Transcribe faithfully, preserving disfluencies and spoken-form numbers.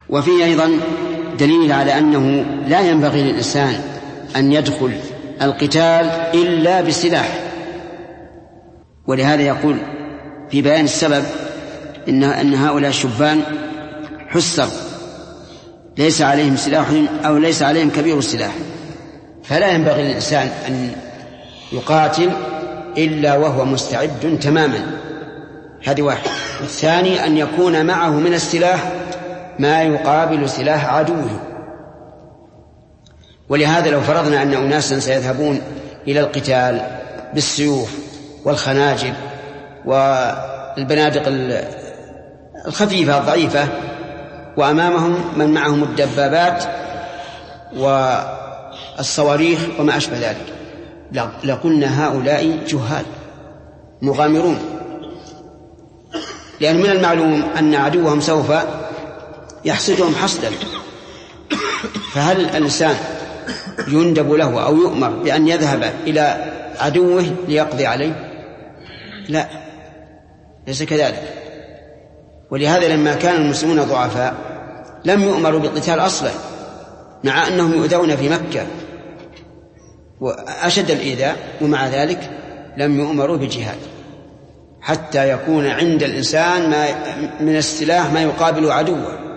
وفيه أيضا دليل على أنه لا ينبغي للإنسان أن يدخل القتال إلا بسلاح، ولهذا يقول في بيان السبب إن, أن هؤلاء الشبان حسر ليس عليهم سلاح أو ليس عليهم كبير السلاح، فلا ينبغي للإنسان أن يقاتل إلا وهو مستعد تماما. هذه واحد. الثاني أن يكون معه من السلاح ما يقابل سلاح عدوه. ولهذا لو فرضنا أن أناسا سيذهبون إلى القتال بالسيوف والخناجر والبنادق الخفيفة الضعيفة، وأمامهم من معهم الدبابات والصواريخ وما أشبه ذلك، لقلنا هؤلاء جهال مغامرون، لأن من المعلوم أن عدوهم سوف يحصدهم حصدا. فهل الإنسان يندب له أو يؤمر بأن يذهب إلى عدوه ليقضي عليه؟ لا، ليس كذلك. ولهذا لما كان المسلمون ضعفاء لم يؤمروا بالقتال أصلا، مع أنهم يؤذون في مكة وأشد الإيذاء، ومع ذلك لم يؤمروا بجهاد حتى يكون عند الإنسان ما من السلاح ما يقابل عدوه.